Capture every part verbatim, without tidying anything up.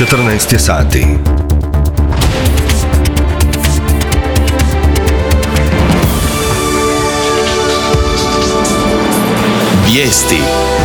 četrnaest je sati. Vijesti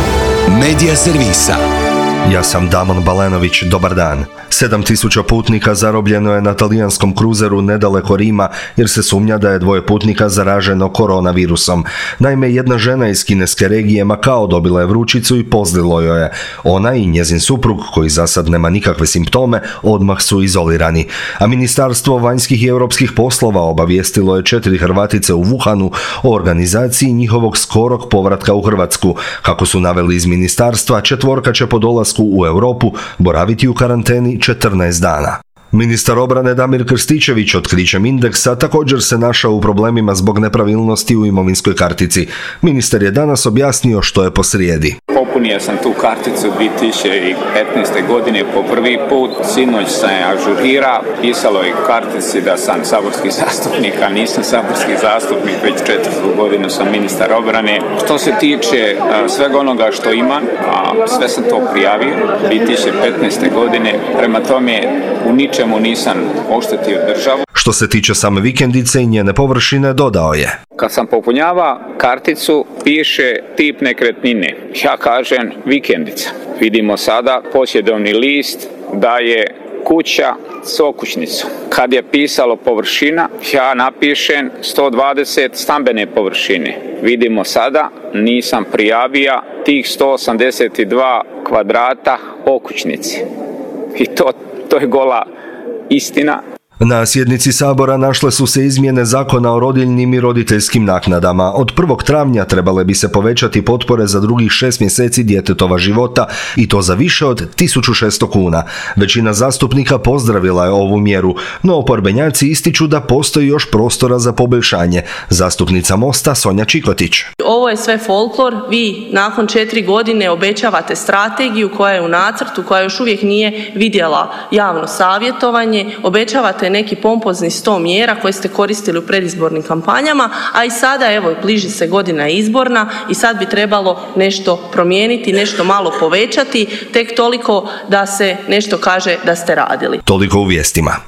Medija servisa. Ja sam Damon Balenović, dobar dan. sedam tisuća putnika zarobljeno je na talijanskom kruzeru nedaleko Rima jer se sumnja da je dvoje putnika zaraženo koronavirusom. Naime, jedna žena iz kineske regije Makao dobila je vrućicu i pozlilo joj je. Ona i njezin suprug, koji za sad nema nikakve simptome, odmah su izolirani. A Ministarstvo vanjskih i europskih poslova obavijestilo je četiri Hrvatice u Wuhanu o organizaciji njihovog skorog povratka u Hrvatsku. Kako su naveli iz ministarstva, četvorka će po dolasku u Europu boraviti u karanteni četrnaest dana. Ministar obrane Damir Krstičević otkrićem Indeksa također se našao u problemima zbog nepravilnosti u imovinskoj kartici. Ministar je danas objasnio što je posrijedi. Popunio sam tu karticu dvije tisuće petnaeste. godine po prvi put, sinoć sam je ažurira, pisalo je kartici da sam saborski zastupnik, a nisam saborski zastupnik, već četvrtu godinu sam ministar obrane. Što se tiče a, svega onoga što imam, a sve sam to prijavio dvije tisuće petnaeste. godine, prema tome u ničemu nisam oštetio državu. Što se tiče same vikendice i njene površine, dodao je: Kad sam popunjava karticu, piše tip nekretnine. Ja kažem vikendica. Vidimo sada posjedovni list da je kuća s okućnicom. Kad je pisalo površina, ja napišem sto dvadeset stambene površine. Vidimo sada, nisam prijavio tih sto osamdeset dva kvadrata okućnici. I to, to je gola istina. Na sjednici Sabora našle su se izmjene Zakona o rodiljnim i roditeljskim naknadama. Od prvog travnja trebale bi se povećati potpore za drugih šest mjeseci djetetova života i to za više od tisuću šesto kuna. Većina zastupnika pozdravila je ovu mjeru, no oporbenjaci ističu da postoji još prostora za poboljšanje. Zastupnica Mosta Sonja Čikotić. Ovo je sve folklor, vi nakon četiri godine obećavate strategiju koja je u nacrtu, koja još uvijek nije vidjela javno savjetovanje, obećavate neki pompozni sto mjera koje ste koristili u predizbornim kampanjama, a i sada evo bliži se godina izborna i sad bi trebalo nešto promijeniti, nešto malo povećati, tek toliko da se nešto kaže da ste radili. Toliko u vijestima.